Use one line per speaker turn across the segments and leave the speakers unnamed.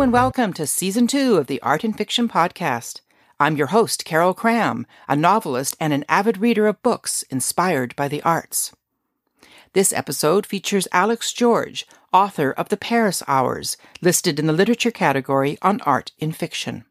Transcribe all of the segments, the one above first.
and welcome to Season 2 of the Art and Fiction Podcast. I'm your host, Carol Cram, a novelist and an avid reader of books inspired by the arts. This episode features Alex George, author of The Paris Hours, listed in the literature category on Art in Fiction.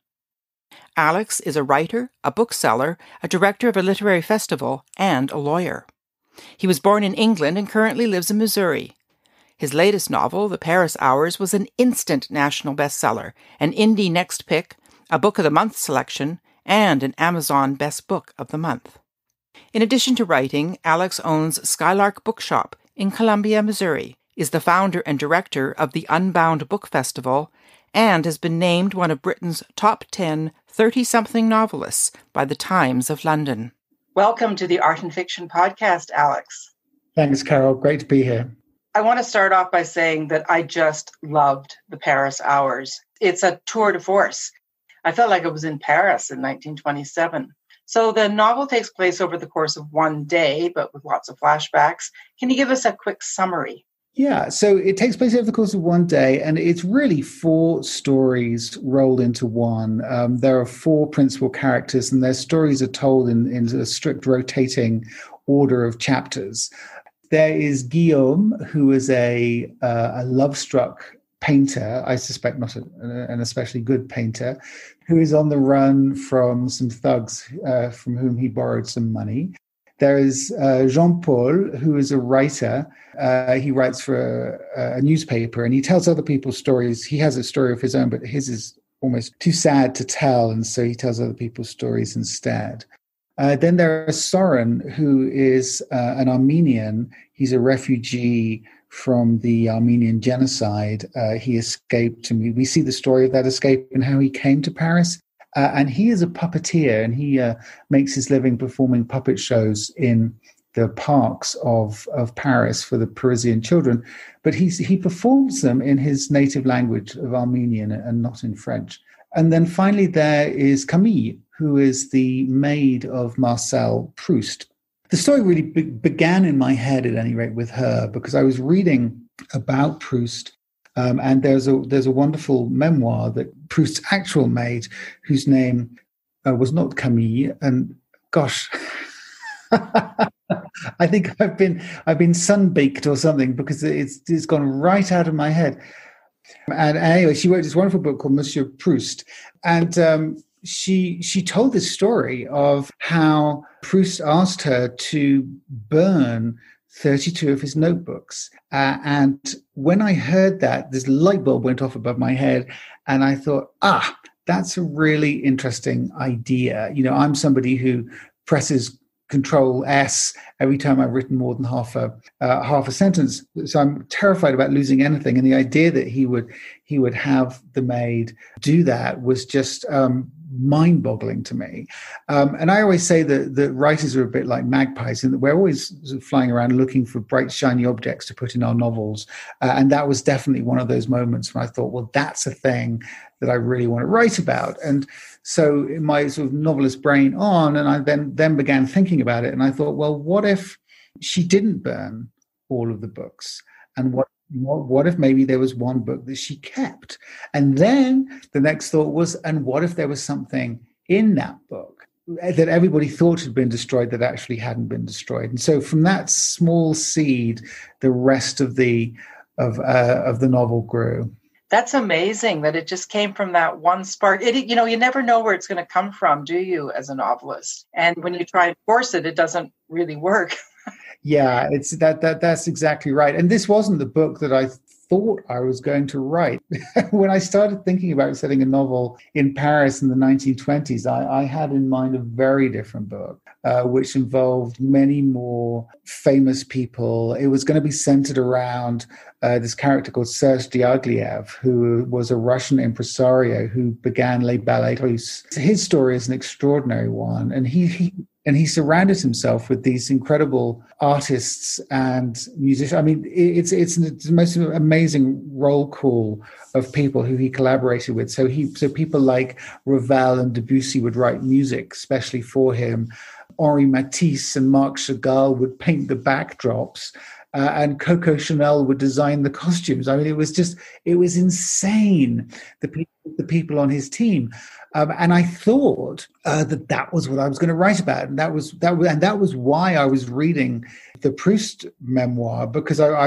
Alex is a writer, a bookseller, a director of a literary festival, and a lawyer. He was born in England and currently lives in Missouri. His latest novel, The Paris Hours, was an instant national bestseller, an Indie Next Pick, a Book of the Month selection, and an Amazon Best Book of the Month. In addition to writing, Alex owns Skylark Bookshop in Columbia, Missouri, is the founder and director of the Unbound Book Festival, and has been named one of Britain's top 10 30-something novelists by the Times of London. Welcome to the Art and Fiction Podcast, Alex.
Thanks, Carol. Great to be here.
I want to start off by saying that I just loved The Paris Hours. It's a tour de force. I felt like I was in Paris in 1927. So the novel takes place over the course of one day, but with lots of flashbacks. Can you give us a quick summary?
Yeah, so it takes place over the course of one day, and it's really 4 stories rolled into one. There are 4 principal characters, and their stories are told in a strict rotating order of chapters. There is Guillaume, who is a love-struck painter, I suspect not an especially good painter, who is on the run from some thugs from whom he borrowed some money. There is Jean-Paul, who is a writer. He writes for a newspaper, and he tells other people's stories. He has a story of his own, but his is almost too sad to tell, and so he tells other people's stories instead. Then there is Soren, who is an Armenian. He's a refugee from the Armenian genocide. He escaped, and we see the story of that escape and how he came to Paris. And he is a puppeteer, and he makes his living performing puppet shows in the parks of Paris for the Parisian children. But he performs them in his native language of Armenian and not in French. And then finally there is Camille, who is the maid of Marcel Proust. The story really began in my head, at any rate, with her, because I was reading about Proust, and there's a wonderful memoir that Proust's actual maid, whose name was not Camille, and gosh, I think I've been sunbaked or something, because it's gone right out of my head. And anyway, she wrote this wonderful book called Monsieur Proust, and she told this story of how Proust asked her to burn 32 of his notebooks. And when I heard that, this light bulb went off above my head, and I thought, that's a really interesting idea. You know, I'm somebody who presses Control S every time I've written more than half a sentence. So I'm terrified about losing anything. And the idea that he would have the maid do that was just mind-boggling to me. And I always say that writers are a bit like magpies, and that we're always sort of flying around looking for bright, shiny objects to put in our novels. And that was definitely one of those moments when I thought, well, that's a thing that I really want to write about. And so in my sort of novelist brain and I then began thinking about it, and I thought, well, what if she didn't burn all of the books? And what if maybe there was one book that she kept? And then the next thought was, and what if there was something in that book that everybody thought had been destroyed that actually hadn't been destroyed? And so from that small seed, the rest of the novel grew.
That's amazing that it just came from that one spark. You never know where it's going to come from, do you, as a novelist? And when you try and force it, it doesn't really work.
Yeah, it's that's exactly right. And this wasn't the book that I thought I was going to write. When I started thinking about setting a novel in Paris in the 1920s, I had in mind a very different book, which involved many more famous people. It was going to be centered around this character called Serge Diaghilev, who was a Russian impresario who began Les Ballets Russes. His story is an extraordinary one, and he surrounded himself with these incredible artists and musicians. I mean, it's the most amazing roll call of people who he collaborated with. So people like Ravel and Debussy would write music especially for him. Henri Matisse and Marc Chagall would paint the backdrops. and Coco Chanel would design the costumes. I mean, it was insane. The people on his team, and I thought that was what I was going to write about, and that was why I was reading the Proust memoir, because I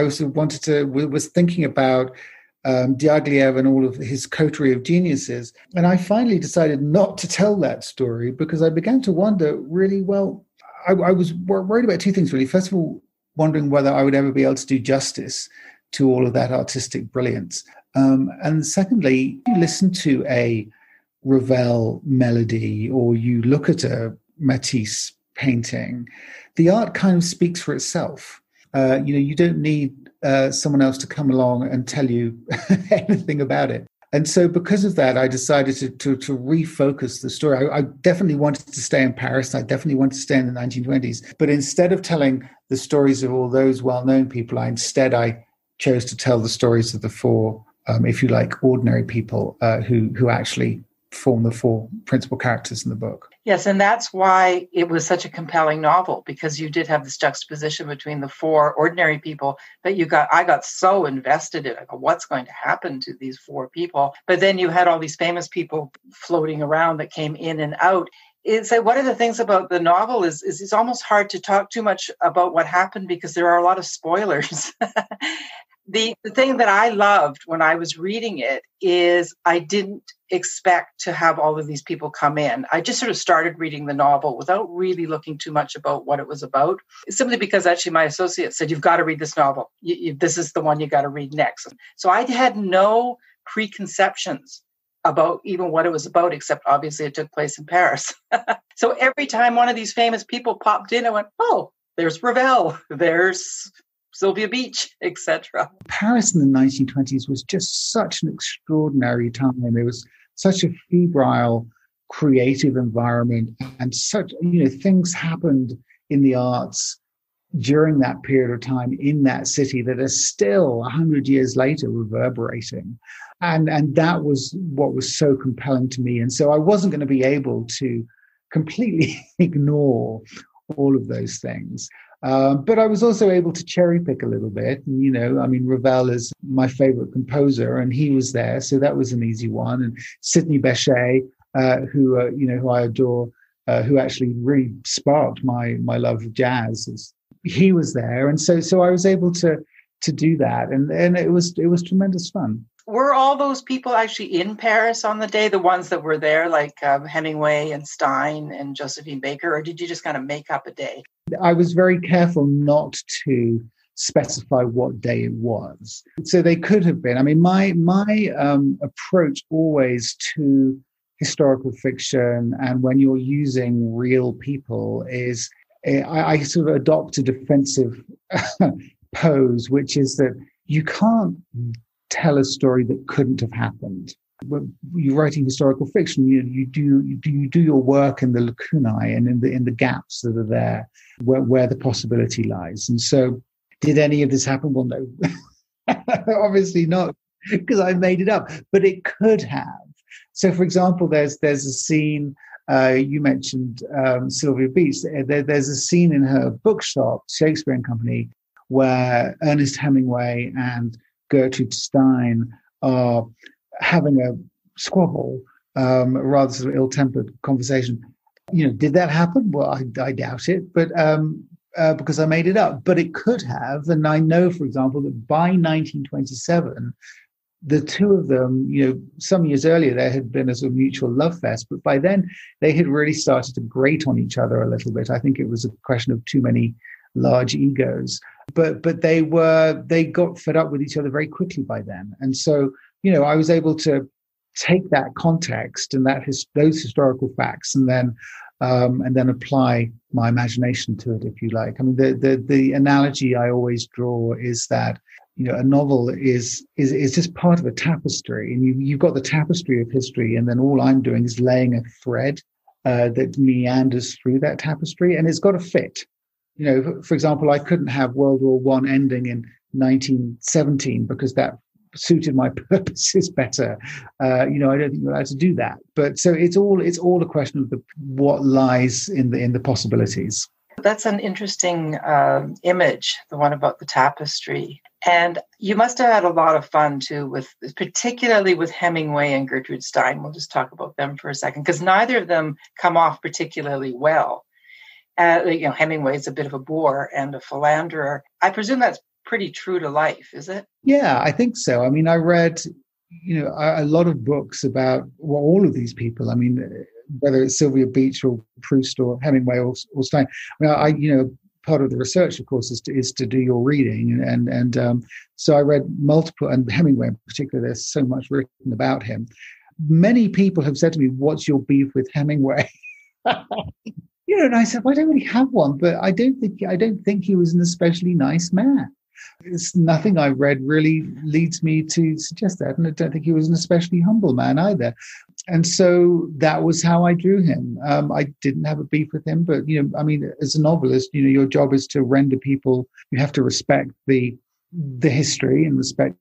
was thinking about Diaghilev and all of his coterie of geniuses. And I finally decided not to tell that story because I began to wonder, really, well, I was worried about two things, really. First of all, wondering whether I would ever be able to do justice to all of that artistic brilliance. And secondly, you listen to a Ravel melody or you look at a Matisse painting, the art kind of speaks for itself. You don't need someone else to come along and tell you anything about it. And so because of that, I decided to refocus the story. I definitely wanted to stay in Paris. I definitely wanted to stay in the 1920s. But instead of telling the stories of all those well-known people, I chose to tell the stories of the four, if you like, ordinary people who actually form the four principal characters in the book.
Yes, and that's why it was such a compelling novel, because you did have this juxtaposition between the four ordinary people that I got so invested in it. What's going to happen to these four people? But then you had all these famous people floating around that came in and out. One of the things about the novel is it's almost hard to talk too much about what happened because there are a lot of spoilers. The thing that I loved when I was reading it is I didn't expect to have all of these people come in. I just sort of started reading the novel without really looking too much about what it was about, simply because actually my associate said, you've got to read this novel. This is the one you got to read next. So I had no preconceptions about even what it was about, except obviously it took place in Paris. So every time one of these famous people popped in, I went, oh, there's Ravel, there's Sylvia Beach, etc.
Paris in the 1920s was just such an extraordinary time. It was such a febrile, creative environment, and such, things happened in the arts during that period of time in that city that are still 100 years later reverberating. And that was what was so compelling to me. And so I wasn't going to be able to completely ignore all of those things. But I was also able to cherry pick a little bit. And, Ravel is my favorite composer, and he was there, so that was an easy one. And Sidney Bechet, who I adore, who actually really sparked my love of jazz, he was there, and so I was able to do that, and it was tremendous fun.
Were all those people actually in Paris on the day, the ones that were there, like Hemingway and Stein and Josephine Baker, or did you just kind of make up a day?
I was very careful not to specify what day it was. So they could have been. I mean, my approach always to historical fiction and when you're using real people is I sort of adopt a defensive pose, which is that you can't tell a story that couldn't have happened. When you're writing historical fiction, you do your work in the lacunae and in the gaps that are there where the possibility lies. And so, did any of this happen? Well, no, obviously not, because I made it up. But it could have. So, for example, there's a scene. You mentioned Sylvia Beach. There's a scene in her bookshop, Shakespeare and Company, where Ernest Hemingway and Gertrude Stein are having a squabble, a rather sort of ill-tempered conversation. Did that happen? Well, I doubt it, but because I made it up. But it could have, and I know, for example, that by 1927, the two of them, some years earlier, there had been a sort of mutual love fest, but by then they had really started to grate on each other a little bit. I think it was a question of too many large egos, but they got fed up with each other very quickly by then. And so, I was able to take that context and those historical facts and then apply my imagination to it, if you like. I mean, the analogy I always draw is that, a novel is just part of a tapestry, and you've got the tapestry of history, and then all I'm doing is laying a thread that meanders through that tapestry, and it's got to fit. For example, I couldn't have World War I ending in 1917 because that suited my purposes better. I don't think you're allowed to do that. But so it's all a question of what lies in the possibilities.
That's an interesting image, the one about the tapestry. And you must have had a lot of fun, too, particularly with Hemingway and Gertrude Stein. We'll just talk about them for a second, because neither of them come off particularly well. Hemingway is a bit of a bore and a philanderer. I presume that's pretty true to life, is it?
Yeah, I think so. I mean, I read, a lot of books about all of these people. I mean, whether it's Sylvia Beach or Proust or Hemingway or Stein. I mean, part of the research, of course, is to do your reading, and so I read multiple, and Hemingway in particular. There's so much written about him. Many people have said to me, "What's your beef with Hemingway?" And I said, well, I don't really have one, but I don't think he was an especially nice man. It's nothing I've read really leads me to suggest that, and I don't think he was an especially humble man either. And so that was how I drew him. I didn't have a beef with him, but I mean, as a novelist, your job is to render people. You have to respect the history and respect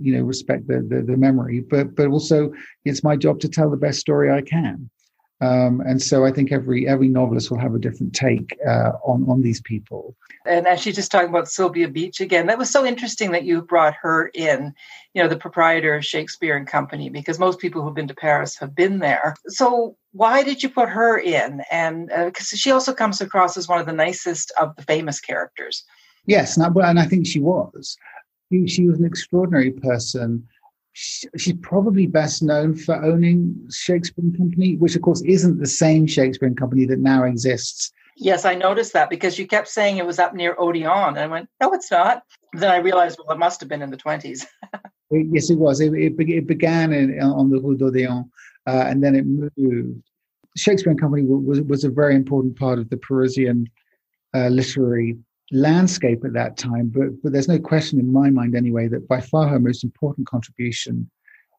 the memory, but also it's my job to tell the best story I can. And so I think every novelist will have a different take on these people.
And actually, just talking about Sylvia Beach again, that was so interesting that you brought her in, the proprietor of Shakespeare and Company, because most people who've been to Paris have been there. So why did you put her in? And because she also comes across as one of the nicest of the famous characters.
Yes, and I think she was. She was an extraordinary person. She's probably best known for owning Shakespeare and Company, which of course isn't the same Shakespeare and Company that now exists.
Yes, I noticed that because you kept saying it was up near Odeon. And I went, no, it's not. Then I realized, well, it must have been in the 20s.
Yes, it was. It began on the Rue d'Odeon, and then it moved. Shakespeare and Company was a very important part of the Parisian literary landscape at that time, but there's no question in my mind anyway that by far her most important contribution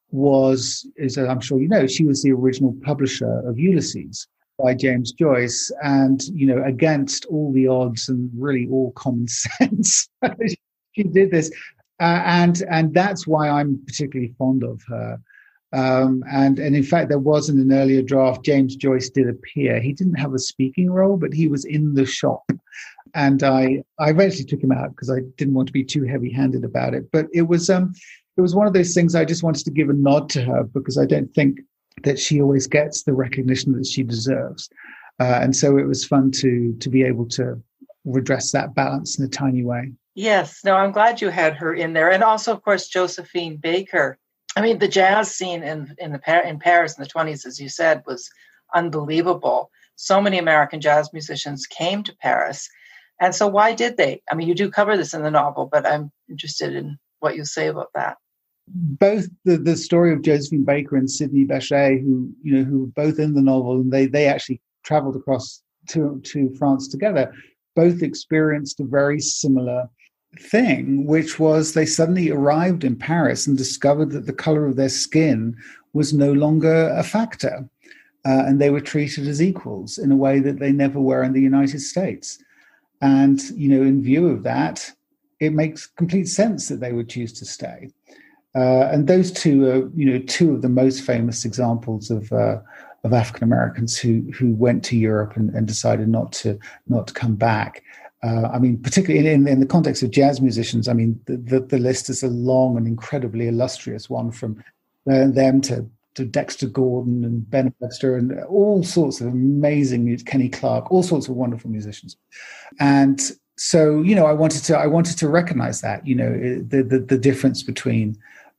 is I'm sure she was the original publisher of Ulysses by James Joyce, and against all the odds and really all common sense she did this, and that's why I'm particularly fond of her. And in fact, there was in an earlier draft, James Joyce did appear. He didn't have a speaking role, but he was in the shop. And I eventually took him out because I didn't want to be too heavy-handed about it. But it was one of those things I just wanted to give a nod to her because I don't think that she always gets the recognition that she deserves. And so it was fun to be able to redress that balance in a tiny way.
Yes. No, I'm glad you had her in there. And also, of course, Josephine Baker. I mean, the jazz scene in Paris in the 20s, as you said, was unbelievable. So many American jazz musicians came to Paris. And so why did they? I mean, you do cover this in the novel, but I'm interested in what you say about that.
Both the story of Josephine Baker and Sidney Bechet, who were both in the novel, and they actually traveled across to France together, both experienced a very similar thing, which was they suddenly arrived in Paris and discovered that the color of their skin was no longer a factor. And they were treated as equals in a way that they never were in the United States. And, in view of that, it makes complete sense that they would choose to stay. And those two are, two of the most famous examples of African Americans who went to Europe and decided not to come back. I mean, particularly in the context of jazz musicians, I mean, the list is a long and incredibly illustrious one, from them to Dexter Gordon and Ben Webster and all sorts of amazing, Kenny Clarke, all sorts of wonderful musicians. And so, I wanted to recognize that, the difference between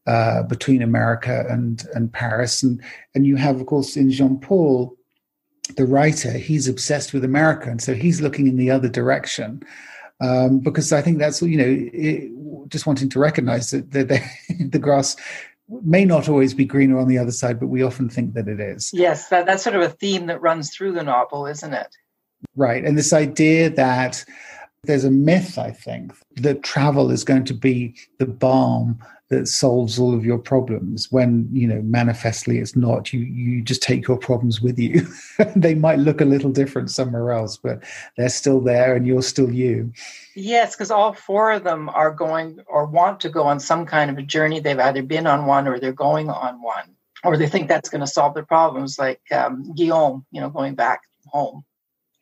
America and Paris. And you have, of course, in Jean-Paul, the writer, he's obsessed with America. And so he's looking in the other direction. Because I think that's, just wanting to recognize that the grass may not always be greener on the other side, but we often think that it is.
Yes, that's sort of a theme that runs through the novel, isn't it?
Right. And this idea that there's a myth, I think, that travel is going to be the balm that solves all of your problems, when, manifestly it's not. You just take your problems with you. They might look a little different somewhere else, but they're still there and you're still you.
Yes, because all four of them are going or want to go on some kind of a journey. They've either been on one or they're going on one, or they think that's going to solve their problems, like Guillaume, going back home.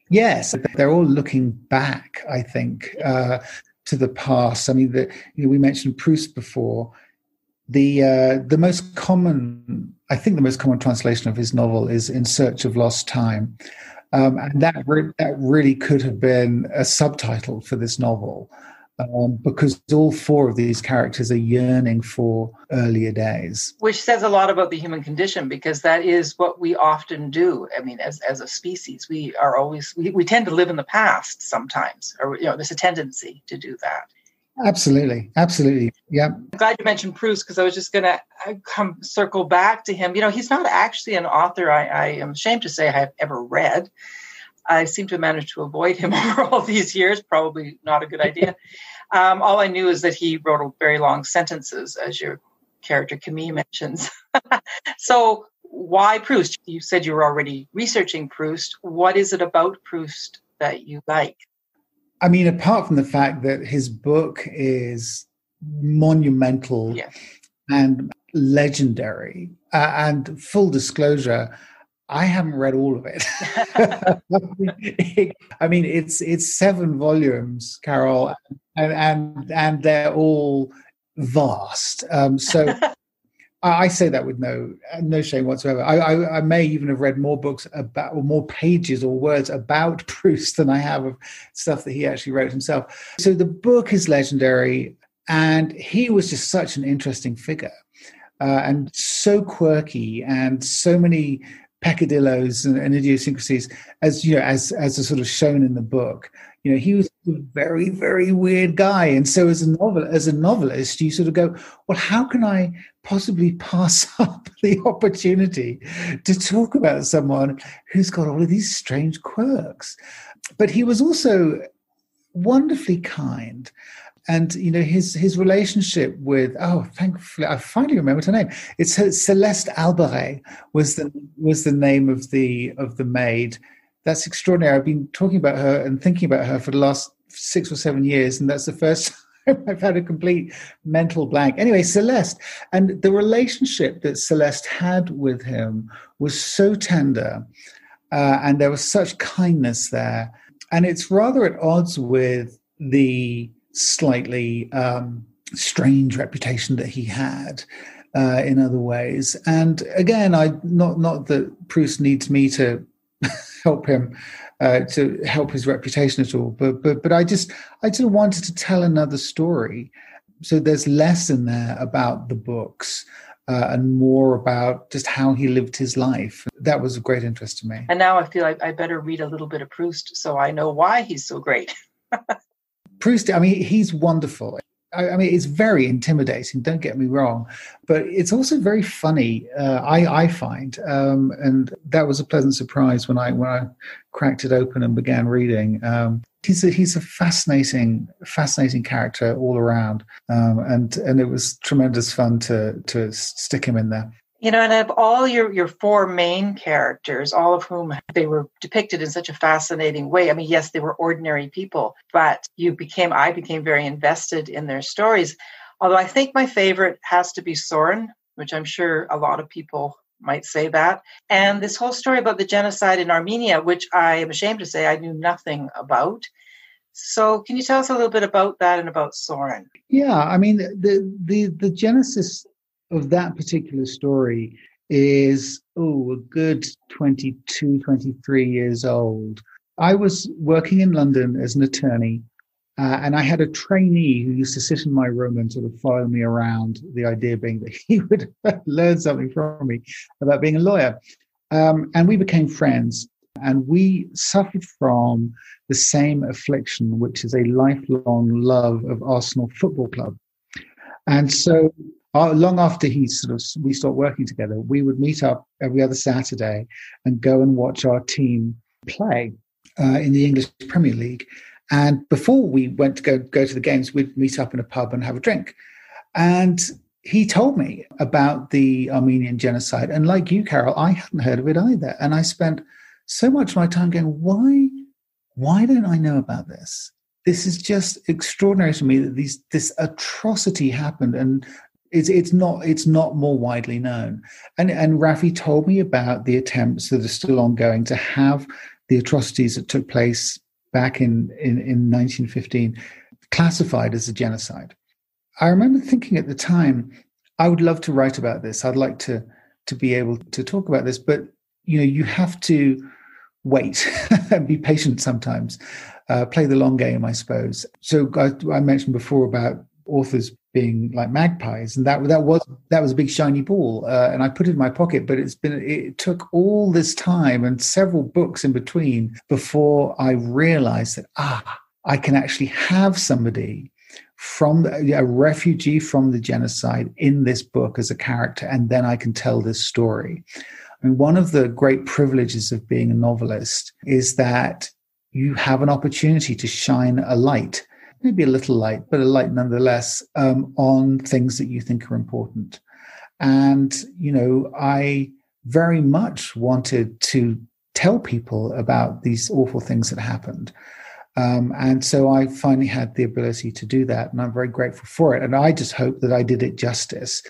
Yes, they're all looking back, I think, to the past. I mean, we mentioned Proust before. The most common, I think, the most common translation of his novel is "In Search of Lost Time," and that really could have been a subtitle for this novel, because all four of these characters are yearning for earlier days.
Which says a lot about the human condition, because that is what we often do. I mean, as a species, we tend to live in the past sometimes, or there's a tendency to do that.
Absolutely. Yeah.
I'm glad you mentioned Proust, because I was just going to circle back to him. He's not actually an author I am ashamed to say I have ever read. I seem to have managed to avoid him over all these years. Probably not a good idea. All I knew is that he wrote very long sentences, as your character Camille mentions. So why Proust? You said you were already researching Proust. What is it about Proust that you like?
I mean, apart from the fact that his book is monumental and legendary, and full disclosure, I haven't read all of it. I mean, it's 7 volumes, Carol, and they're all vast. So I say that with no shame whatsoever. I may even have read more books about, or more pages or words about Proust than I have of stuff that he actually wrote himself. So the book is legendary, and he was just such an interesting figure, and so quirky, and so many peccadillos and idiosyncrasies, as are sort of shown in the book. He was a very, very weird guy. And so as a novelist, you sort of go, well, how can I possibly pass up the opportunity to talk about someone who's got all of these strange quirks? But he was also wonderfully kind. And, his relationship with, thankfully, I finally remembered her name. It's Celeste Alberet was the name of the maid. That's extraordinary. I've been talking about her and thinking about her for the last 6 or 7 years, and that's the first time I've had a complete mental blank. Anyway, Celeste, and the relationship that Celeste had with him was so tender, and there was such kindness there. And it's rather at odds with the slightly strange reputation that he had in other ways. And again, not that Proust needs me to help him to help his reputation at all, but I just wanted to tell another story. So there's less in there about the books and more about just how he lived his life. That was of great interest to me.
And now I feel like I better read a little bit of Proust so I know why he's so great.
Proust, I mean, he's wonderful. I mean, it's very intimidating, don't get me wrong, but it's also very funny, I find. And that was a pleasant surprise when I cracked it open and began reading. He's a fascinating character all around. And it was tremendous fun to stick him in there.
And of all your 4 main characters, all of whom they were depicted in such a fascinating way. I mean, yes, they were ordinary people, but I became very invested in their stories. Although I think my favorite has to be Soren, which I'm sure a lot of people might say that. And this whole story about the genocide in Armenia, which I am ashamed to say I knew nothing about. So can you tell us a little bit about that and about Soren?
Yeah, I mean, the genesis of that particular story is, a good 22, 23 years old. I was working in London as an attorney, and I had a trainee who used to sit in my room and sort of follow me around, the idea being that he would learn something from me about being a lawyer. And we became friends, and we suffered from the same affliction, which is a lifelong love of Arsenal Football Club. And so long after we stopped working together, we would meet up every other Saturday and go and watch our team play in the English Premier League. And before we went to go to the games, we'd meet up in a pub and have a drink. And he told me about the Armenian genocide. And like you, Carol, I hadn't heard of it either. And I spent so much of my time going, why don't I know about this? This is just extraordinary to me that this atrocity happened, and it's not more widely known. And Rafi told me about the attempts that are still ongoing to have the atrocities that took place back in 1915 classified as a genocide. I remember thinking at the time, I would love to write about this. I'd like to be able to talk about this, but you have to wait and be patient sometimes. Play the long game, I suppose. So I mentioned before about authors being like magpies, and that was a big shiny ball, and I put it in my pocket. But it took all this time and several books in between before I realized that I can actually have somebody from a refugee from the genocide in this book as a character, and then I can tell this story. I mean, one of the great privileges of being a novelist is that you have an opportunity to shine a light, maybe a little light, but a light nonetheless, on things that you think are important. And, I very much wanted to tell people about these awful things that happened. And so I finally had the ability to do that, and I'm very grateful for it. And I just hope that I did it justice.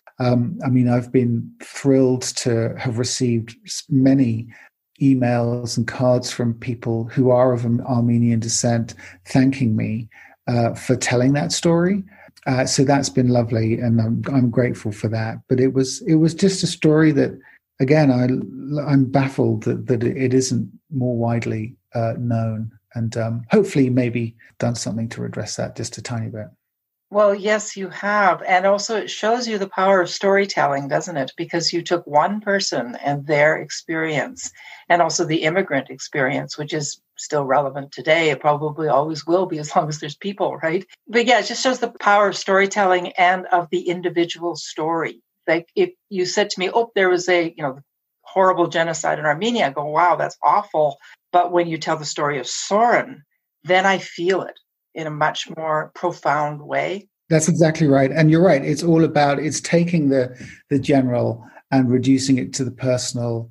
I've been thrilled to have received many emails and cards from people who are of Armenian descent thanking me for telling that story. So that's been lovely, and I'm grateful for that. But it was just a story that, again, I'm baffled that it isn't more widely known. And hopefully maybe done something to address that just a tiny bit.
Well, yes, you have. And also it shows you the power of storytelling, doesn't it? Because you took one person and their experience, and also the immigrant experience, which is still relevant today. It probably always will be as long as there's people, right? But yeah, it just shows the power of storytelling and of the individual story. Like if you said to me, there was a, horrible genocide in Armenia, I go, wow, that's awful. But when you tell the story of Soren, then I feel it in a much more profound way.
That's exactly right. And you're right. It's taking the general and reducing it to the personal.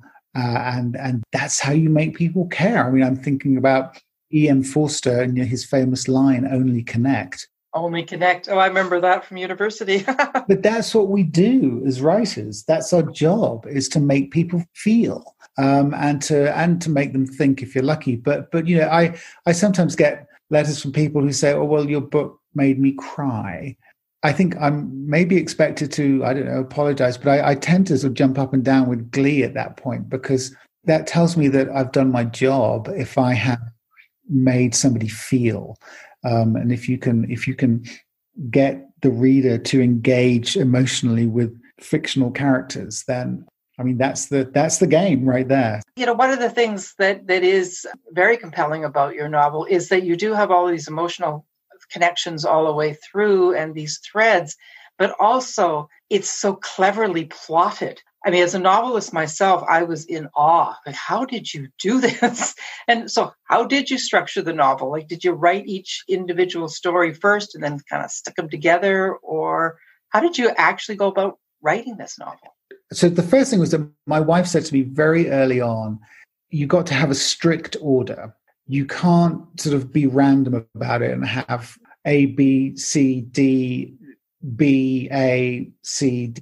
And that's how you make people care. I mean, I'm thinking about E.M. Forster and his famous line, "Only connect."
Only connect. Oh, I remember that from university.
But that's what we do as writers. That's our job, is to make people feel, and to make them think if you're lucky. But I sometimes get letters from people who say, "Oh, well, your book made me cry." I think I'm maybe expected to, I don't know, apologize, but I tend to sort of jump up and down with glee at that point, because that tells me that I've done my job if I have made somebody feel. And if you can get the reader to engage emotionally with fictional characters, then that's the game right there.
One of the things that is very compelling about your novel is that you do have all these emotional connections all the way through and these threads, but also it's so cleverly plotted. I mean, as a novelist myself, I was in awe. Like, how did you do this? And so how did you structure the novel? Like, did you write each individual story first and then kind of stick them together? Or how did you actually go about writing this novel?
So the first thing was that my wife said to me very early on, you got to have a strict order. You can't sort of be random about it and have A, B, C, D, B, A, C, D.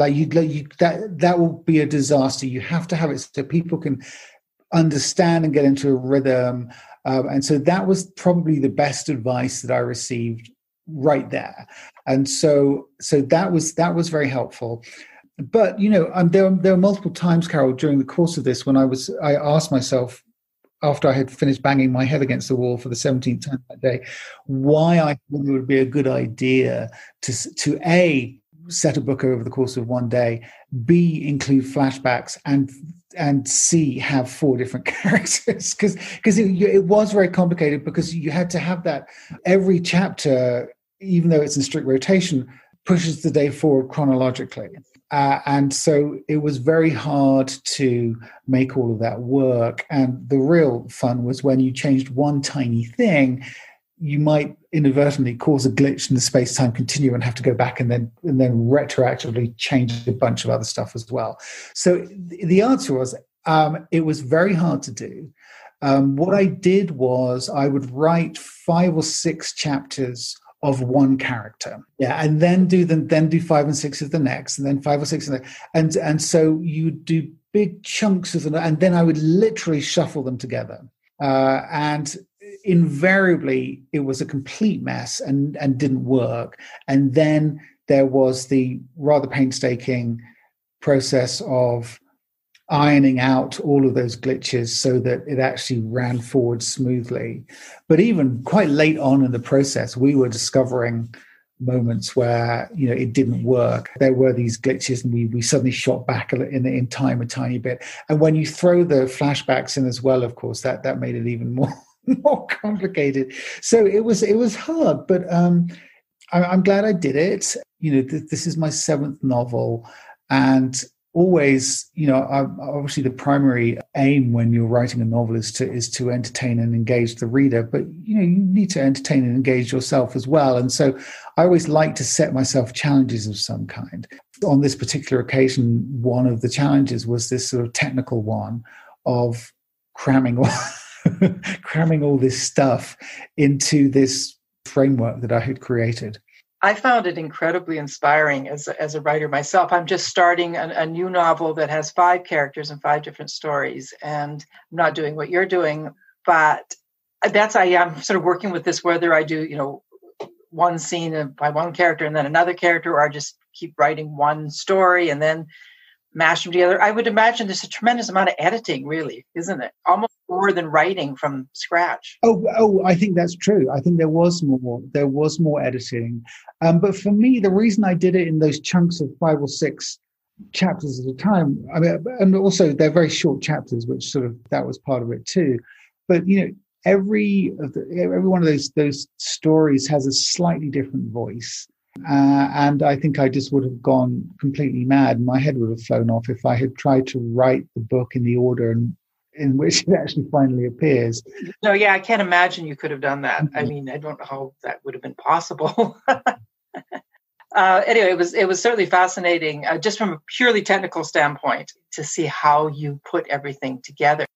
That will be a disaster. You have to have it so people can understand and get into a rhythm. And so that was probably the best advice that I received right there. And so that was very helpful. But there were multiple times, Carol, during the course of this when I asked myself, after I had finished banging my head against the wall for the 17th time that day, why I thought it would be a good idea to A, set a book over the course of one day, B, include flashbacks, and C, have 4 different characters. Because it was very complicated, because you had to have that. Every chapter, even though it's in strict rotation, pushes the day forward chronologically. And so it was very hard to make all of that work. And the real fun was when you changed one tiny thing, you might inadvertently cause a glitch in the space-time continuum and have to go back and then retroactively change a bunch of other stuff as well. So the answer was, it was very hard to do. What I did was I would write 5 or 6 chapters of one character, and then do 5 and 6 of the next, and then 5 or 6 of the, and so you do big chunks of them, and then I would literally shuffle them together. And invariably, it was a complete mess and didn't work. And then there was the rather painstaking process of ironing out all of those glitches so that it actually ran forward smoothly. But even quite late on in the process, we were discovering moments where it didn't work. There were these glitches, and we suddenly shot back in time a tiny bit. And when you throw the flashbacks in as well, of course, that made it even more complicated. So it was hard, but I'm glad I did it. This is my 7th novel, and always, obviously the primary aim when you're writing a novel is to entertain and engage the reader, but you need to entertain and engage yourself as well. And so I always like to set myself challenges of some kind. On this particular occasion, one of the challenges was this sort of technical one of cramming all this stuff into this framework that I had created.
I found it incredibly inspiring as a writer myself. I'm just starting a new novel that has 5 characters and 5 different stories, and I'm not doing what you're doing, but I'm sort of working with this, whether I do, one scene by one character and then another character, or I just keep writing one story and then mash them together. I would imagine there's a tremendous amount of editing, really, isn't it? Almost more than writing from scratch.
Oh, I think that's true. I think there was more editing. But for me, the reason I did it in those chunks of 5 or 6 chapters at a time, I mean, and also they're very short chapters, which sort of, that was part of it too. But, every one of those stories has a slightly different voice. And I think I just would have gone completely mad. My head would have flown off if I had tried to write the book in the order in which it actually finally appears.
No, yeah, I can't imagine you could have done that. Mm-hmm. I mean, I don't know how that would have been possible. Anyway, it was certainly fascinating, just from a purely technical standpoint, to see how you put everything together.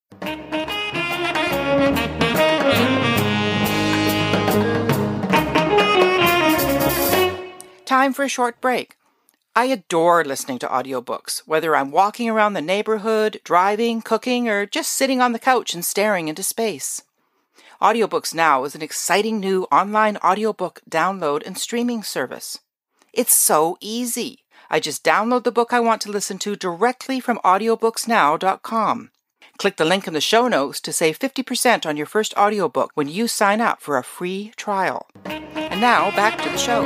Time for a short break. I adore listening to audiobooks, whether I'm walking around the neighborhood, driving, cooking, or just sitting on the couch and staring into space. Audiobooks Now is an exciting new online audiobook download and streaming service. It's so easy. I just download the book I want to listen to directly from audiobooksnow.com. Click the link in the show notes to save 50% on your first audiobook when you sign up for a free trial. And now, back to the show.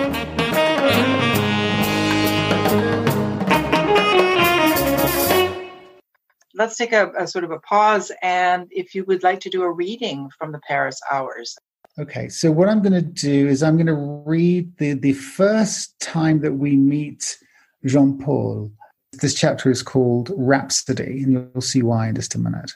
Let's take a sort of a pause, and if you would like to do a reading from the Paris Hours.
Okay, so what I'm going to do is I'm going to read the first time that we meet Jean-Paul. This chapter is called Rhapsody, and you'll see why in just a minute.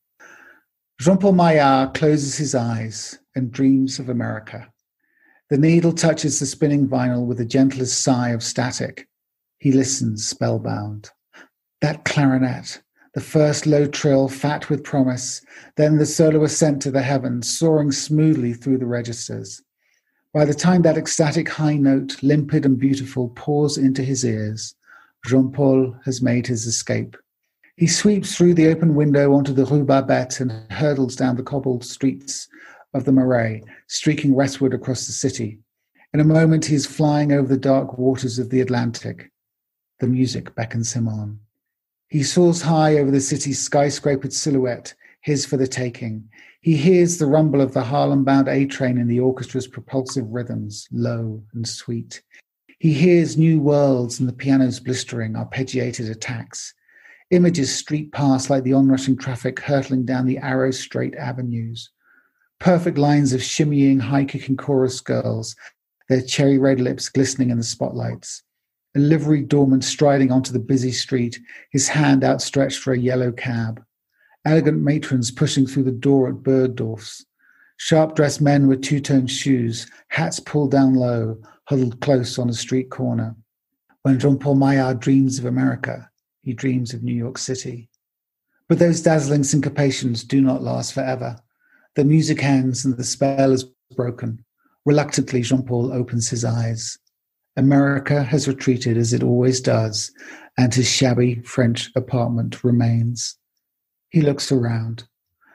Jean-Paul Maillard closes his eyes and dreams of America. The needle touches the spinning vinyl with the gentlest sigh of static. He listens, spellbound. That clarinet, the first low trill, fat with promise, then the solo ascent to the heavens, soaring smoothly through the registers. By the time that ecstatic high note, limpid and beautiful, pours into his ears, Jean-Paul has made his escape. He sweeps through the open window onto the Rue Barbette and hurdles down the cobbled streets of the Marais, streaking westward across the city. In a moment, he is flying over the dark waters of the Atlantic. The music beckons him on. He soars high over the city's skyscrapered silhouette, his for the taking. He hears the rumble of the Harlem-bound A-train in the orchestra's propulsive rhythms, low and sweet. He hears new worlds and the piano's blistering, arpeggiated attacks. Images streak past like the onrushing traffic hurtling down the arrow-straight avenues. Perfect lines of shimmying, high-kicking chorus girls, their cherry-red lips glistening in the spotlights. A liveried doorman striding onto the busy street, his hand outstretched for a yellow cab. Elegant matrons pushing through the door at Bergdorf's. Sharp-dressed men with two-tone shoes, hats pulled down low, huddled close on a street corner. When Jean-Paul Maillard dreams of America, he dreams of New York City. But those dazzling syncopations do not last forever. The music ends and the spell is broken. Reluctantly, Jean-Paul opens his eyes. America has retreated as it always does, and his shabby French apartment remains. He looks around.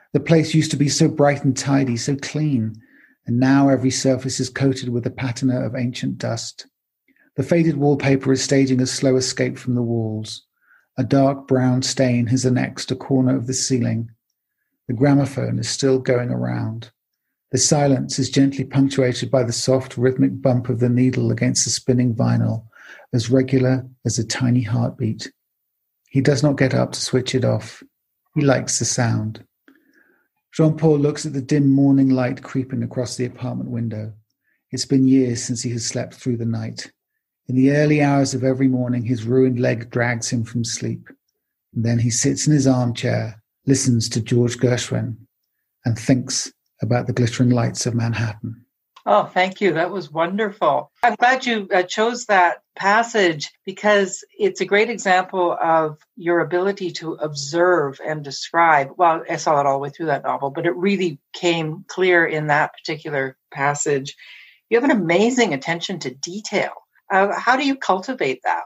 The place used to be so bright and tidy, so clean, and now every surface is coated with a patina of ancient dust. The faded wallpaper is staging a slow escape from the walls. A dark brown stain has annexed a corner of the ceiling. The gramophone is still going around. The silence is gently punctuated by the soft, rhythmic bump of the needle against the spinning vinyl, as regular as a tiny heartbeat. He does not get up to switch it off. He likes the sound. Jean-Paul looks at the dim morning light creeping across the apartment window. It's been years since he has slept through the night. In the early hours of every morning, his ruined leg drags him from sleep. And then he sits in his armchair, listens to George Gershwin, and thinks about the glittering lights of Manhattan.
Oh, thank you. That was wonderful. I'm glad you chose that passage because it's a great example of your ability to observe and describe. Well, I saw it all the way through that novel, but it really came clear in that particular passage. You have an amazing attention to detail. How do you cultivate that?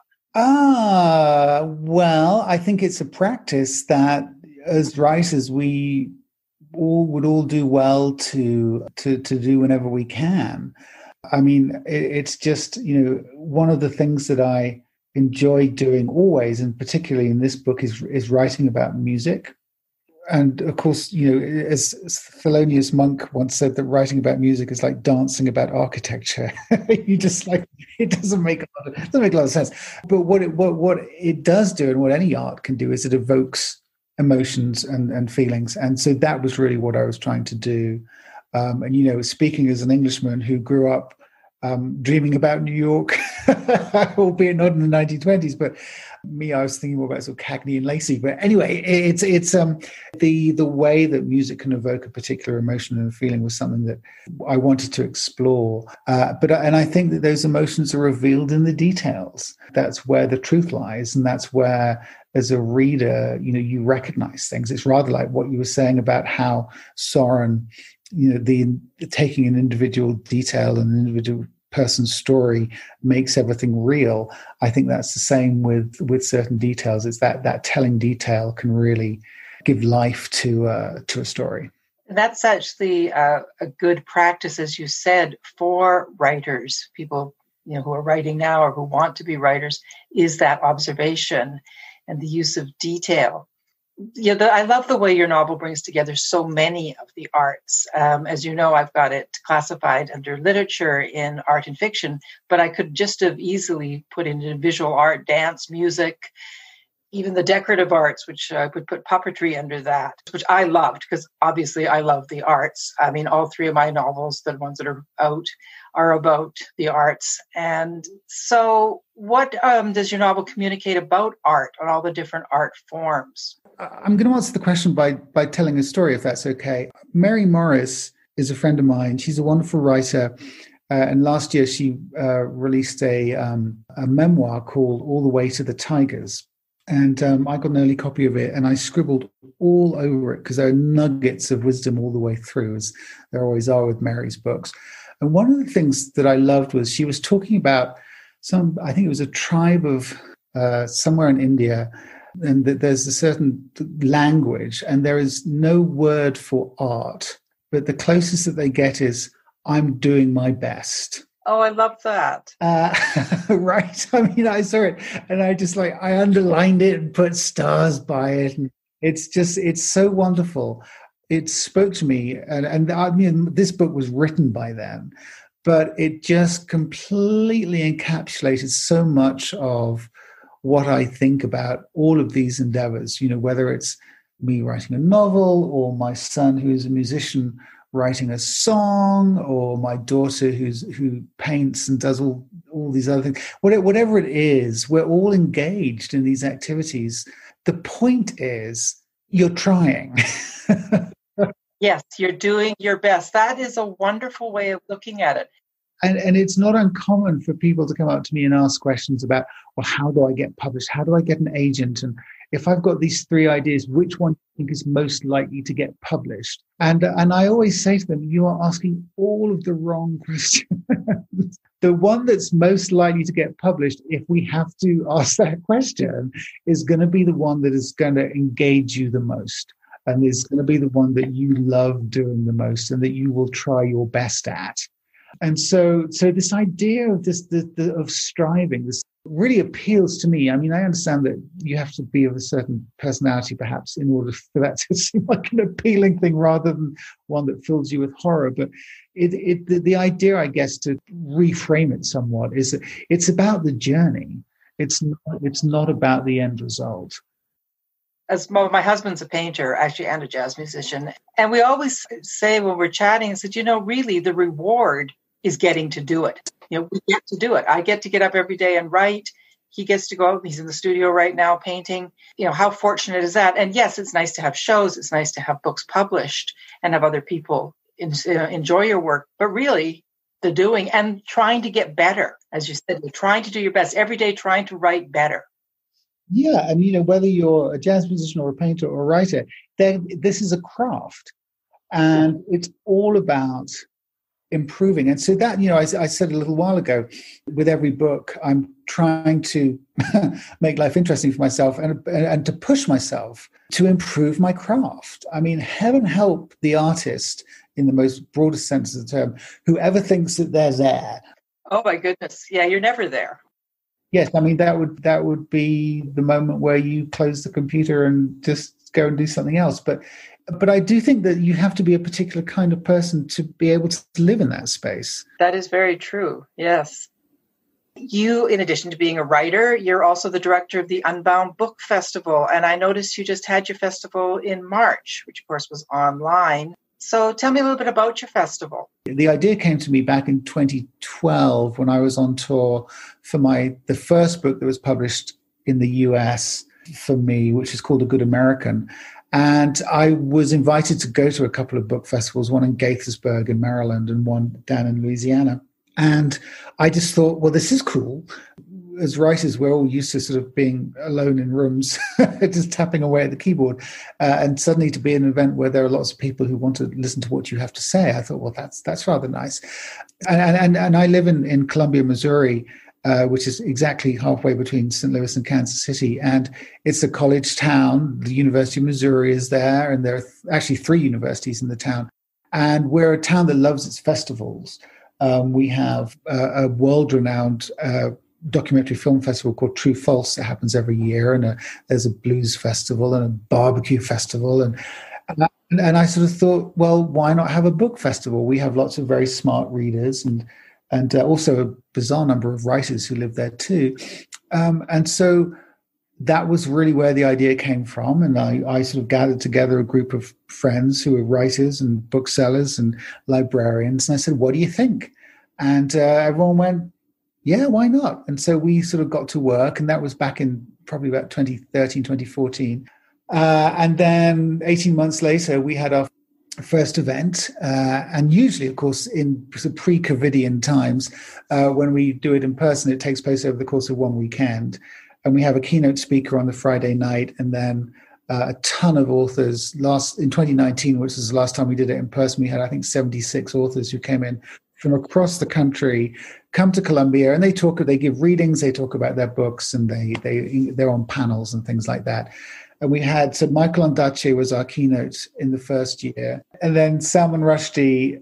Well, I think it's a practice that as writers we would all do well to do whenever we can. I mean, it's just, one of the things that I enjoy doing always, and particularly in this book, is writing about music. And of course, as Thelonious Monk once said, that writing about music is like dancing about architecture. You just it doesn't make a lot of sense. But what it does do, and what any art can do, is it evokes emotions and feelings. And so that was really what I was trying to do. And speaking as an Englishman who grew up dreaming about New York, albeit not in the 1920s, but I was thinking more about sort of Cagney and Lacey. But anyway, it's the way that music can evoke a particular emotion and feeling was something that I wanted to explore. And I think that those emotions are revealed in the details. That's where the truth lies, and that's where, as a reader, you recognize things. It's rather like what you were saying about how Soren, the taking an individual detail and an individual person's story makes everything real. I think that's the same with certain details. It's that telling detail can really give life to a story.
That's actually a good practice, as you said, for writers, people who are writing now or who want to be writers, is that observation and the use of detail. I love the way your novel brings together so many of the arts. As you know, I've got it classified under literature in art and fiction, but I could just have easily put into visual art, dance, music, even the decorative arts, which I would put puppetry under that, which I loved because obviously I love the arts. I mean, all three of my novels, the ones that are out, are about the arts. And so what does your novel communicate about art and all the different art forms?
I'm going to answer the question by telling a story, if that's okay. Mary Morris is a friend of mine. She's a wonderful writer. And last year she released a memoir called All the Way to the Tigers. And I got an early copy of it and I scribbled all over it because there are nuggets of wisdom all the way through, as there always are with Mary's books. And one of the things that I loved was she was talking about I think it was a tribe of somewhere in India, and that there's a certain language and there is no word for art, but the closest that they get is, I'm doing my best.
Oh, I love that.
Right. I mean, I saw it and I underlined it and put stars by it. And it's so wonderful. It spoke to me. And I mean, this book was written by them, but it just completely encapsulated so much of what I think about all of these endeavors, whether it's me writing a novel or my son, who's a musician, writing a song, or my daughter who paints and does all these other things. Whatever it is, we're all engaged in these activities. The point is, you're trying.
Yes, you're doing your best. That is a wonderful way of looking at it.
And it's not uncommon for people to come up to me and ask questions about, well, how do I get published? How do I get an agent? And if I've got these three ideas, which one do you think is most likely to get published? And I always say to them, you are asking all of the wrong questions. The one that's most likely to get published, if we have to ask that question, is going to be the one that is going to engage you the most. and is going to be the one that you love doing the most and that you will try your best at. And so this idea of of striving, this really appeals to me. I mean, I understand that you have to be of a certain personality, perhaps, in order for that to seem like an appealing thing rather than one that fills you with horror. But the idea, I guess, to reframe it somewhat is that it's about the journey. It's not about the end result.
As my husband's a painter, actually, and a jazz musician. And we always say when we're chatting, I said, really, the reward is getting to do it. We get to do it. I get to get up every day and write. He gets to go out. He's in the studio right now painting. How fortunate is that? And yes, it's nice to have shows. It's nice to have books published and have other people enjoy your work. But really, the doing and trying to get better, as you said, you're trying to do your best every day, trying to write better.
Yeah, and whether you're a jazz musician or a painter or a writer, this is a craft, and it's all about improving. And so that, I said a little while ago, with every book, I'm trying to make life interesting for myself and to push myself to improve my craft. I mean, heaven help the artist, in the most broadest sense of the term, whoever thinks that they're there.
Oh my goodness. Yeah, you're never there.
Yes, I mean, that would be the moment where you close the computer and just go and do something else. But I do think that you have to be a particular kind of person to be able to live in that space.
That is very true. Yes. You, in addition to being a writer, you're also the director of the Unbound Book Festival. And I noticed you just had your festival in March, which of course was online. So tell me a little bit about your festival.
The idea came to me back in 2012 when I was on tour for the first book that was published in the US for me, which is called A Good American. And I was invited to go to a couple of book festivals, one in Gaithersburg in Maryland and one down in Louisiana. And I just thought, well, this is cool. As writers, we're all used to sort of being alone in rooms, just tapping away at the keyboard. And suddenly to be in an event where there are lots of people who want to listen to what you have to say, I thought, well, that's rather nice. And I live in Columbia, Missouri, which is exactly halfway between St. Louis and Kansas City. And it's a college town. The University of Missouri is there, and there are actually 3 universities in the town. And we're a town that loves its festivals. We have a world-renowned documentary film festival called True False that happens every year, and there's a blues festival and a barbecue festival. And I sort of thought, well, why not have a book festival? We have lots of very smart readers and also a bizarre number of writers who live there too. And so that was really where the idea came from. And I sort of gathered together a group of friends who were writers and booksellers and librarians. And I said, what do you think? And everyone went, yeah, why not? And so we sort of got to work. And that was back in probably about 2013, 2014. And then 18 months later, we had our first event. And usually, of course, in pre-COVIDian times, when we do it in person, it takes place over the course of one weekend. And we have a keynote speaker on the Friday night, and then a ton of authors. In 2019, which was the last time we did it in person, we had, I think, 76 authors who came in from across the country, come to Columbia, and they give readings, they talk about their books, and they're on panels and things like that. And we had, so Michael Ondaatje was our keynote in the first year, and then Salman Rushdie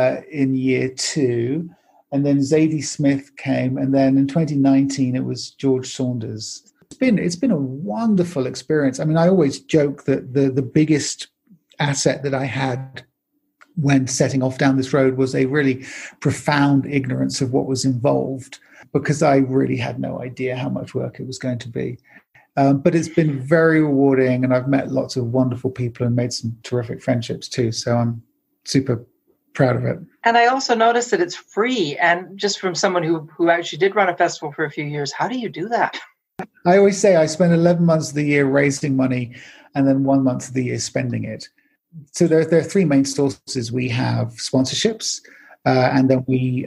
in year 2. And then Zadie Smith came, and then in 2019 it was George Saunders. It's been a wonderful experience. I mean, I always joke that the biggest asset that I had when setting off down this road was a really profound ignorance of what was involved, because I really had no idea how much work it was going to be. But it's been very rewarding, and I've met lots of wonderful people and made some terrific friendships too. So I'm super proud of it.
And I also noticed that it's free. And just from someone who actually did run a festival for a few years, how do you do that?
I always say I spend 11 months of the year raising money and then 1 month of the year spending it. So there are 3 main sources. We have sponsorships, and then we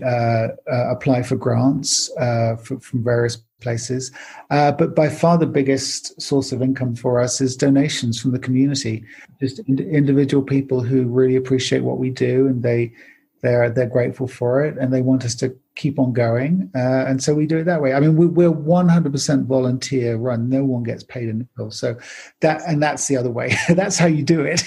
apply for grants from various places. But by far the biggest source of income for us is donations from the community, just individual people who really appreciate what we do, and they're grateful for it, and they want us to keep on going. And so we do it that way. I mean, we're 100% volunteer run. No one gets paid a nickel. So that's the other way. That's how you do it.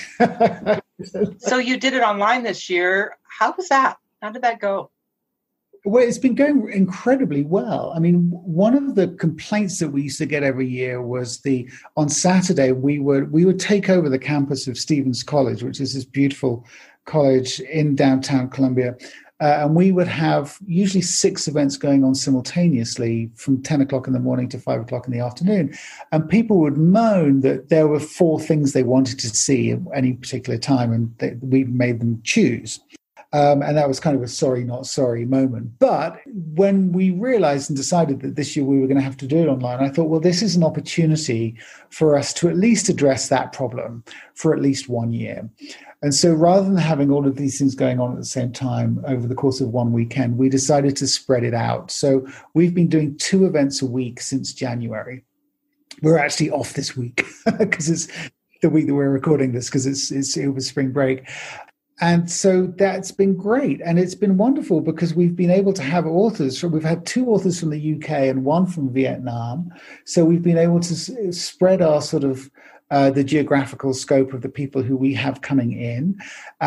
So you did it online this year. How was that? How did that go?
Well, it's been going incredibly well. I mean, one of the complaints that we used to get every year was on Saturday we would take over the campus of Stevens College, which is this beautiful college in downtown Columbia, and we would have usually 6 events going on simultaneously from 10 o'clock in the morning to 5 o'clock in the afternoon, and people would moan that there were 4 things they wanted to see at any particular time, and we made them choose. And that was kind of a sorry, not sorry moment. But when we realized and decided that this year we were going to have to do it online, I thought, well, this is an opportunity for us to at least address that problem for at least 1 year. And so rather than having all of these things going on at the same time over the course of one weekend, we decided to spread it out. So we've been doing 2 events a week since January. We're actually off this week because it's the week that we're recording this because it was spring break. And so that's been great. And it's been wonderful because we've been able to have authors. We've had 2 authors from the UK and 1 from Vietnam. So we've been able to spread our sort of the geographical scope of the people who we have coming in.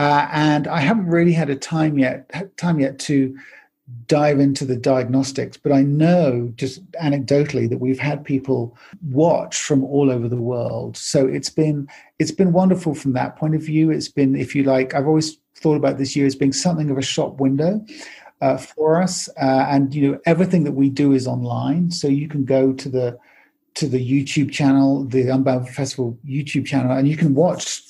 And I haven't really had time yet to dive into the diagnostics, but I know just anecdotally that we've had people watch from all over the world. So it's been wonderful from that point of view. It's been, if you like, I've always thought about this year as being something of a shop window for us. And everything that we do is online, so you can go to the YouTube channel, the Unbound Festival YouTube channel, and you can watch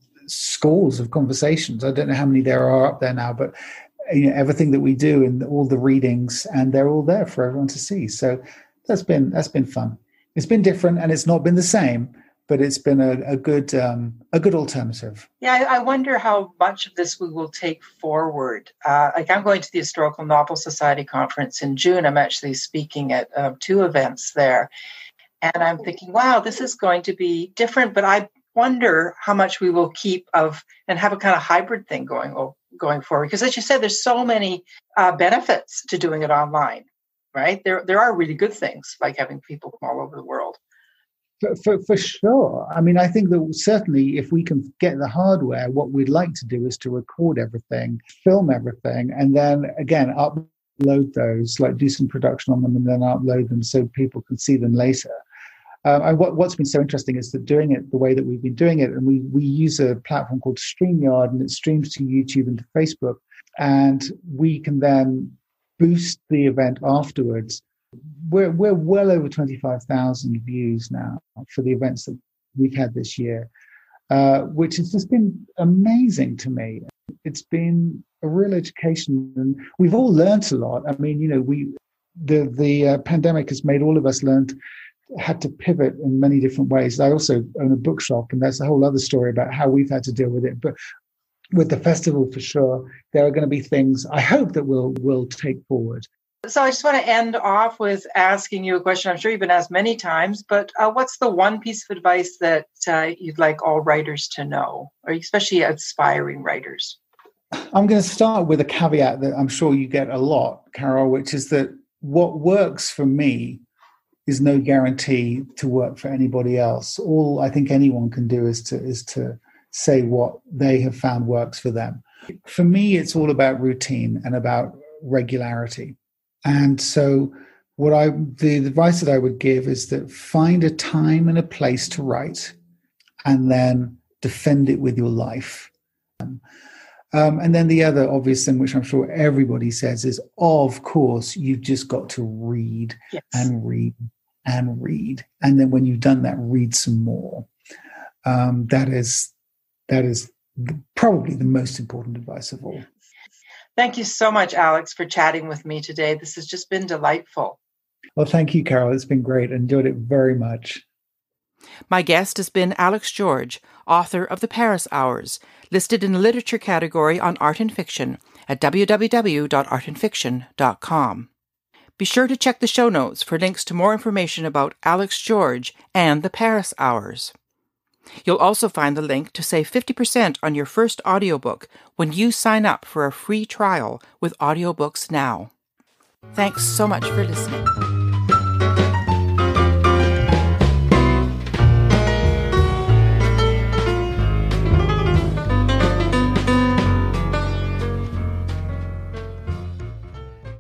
scores of conversations. I don't know how many there are up there now, but everything that we do and all the readings, and they're all there for everyone to see. So that's been fun. It's been different and it's not been the same, but it's been a good alternative.
Yeah, I wonder how much of this we will take forward. Like I'm going to the Historical Novel Society conference in June. I'm actually speaking at 2 events there. And I'm thinking, wow, this is going to be different, but I wonder how much we will keep of and have a kind of hybrid thing going forward. Because as you said, there's so many benefits to doing it online, right? There are really good things like having people from all over the world.
For sure. I mean, I think that certainly if we can get the hardware, what we'd like to do is to record everything, film everything, and then again, upload those, like do some production on them and then upload them so people can see them later. And what's been so interesting is that doing it the way that we've been doing it, and we use a platform called StreamYard, and it streams to YouTube and to Facebook, and we can then boost the event afterwards. We're well over 25,000 views now for the events that we've had this year, which has just been amazing to me. It's been a real education, and we've all learned a lot. I mean, the pandemic has made all of us had to pivot in many different ways. I also own a bookshop, and that's a whole other story about how we've had to deal with it. But with the festival, for sure, there are going to be things I hope that we'll take forward.
So I just want to end off with asking you a question I'm sure you've been asked many times, but what's the one piece of advice that you'd like all writers to know, or especially aspiring writers?
I'm going to start with a caveat that I'm sure you get a lot, Carol, which is that what works for me is no guarantee to work for anybody else. All I think anyone can do is to say what they have found works for them. For me, it's all about routine and about regularity. And so the advice that I would give is that find a time and a place to write and then defend it with your life. And then the other obvious thing, which I'm sure everybody says, is, of course, you've just got to read and read and read. And then when you've done that, read some more. That is probably the most important advice of all.
Thank you so much, Alex, for chatting with me today. This has just been delightful.
Well, thank you, Carol. It's been great. I enjoyed it very much.
My guest has been Alex George, author of The Paris Hours, listed in the literature category on Art and Fiction at www.artandfiction.com. Be sure to check the show notes for links to more information about Alex George and The Paris Hours. You'll also find the link to save 50% on your first audiobook when you sign up for a free trial with Audiobooks Now. Thanks so much for listening.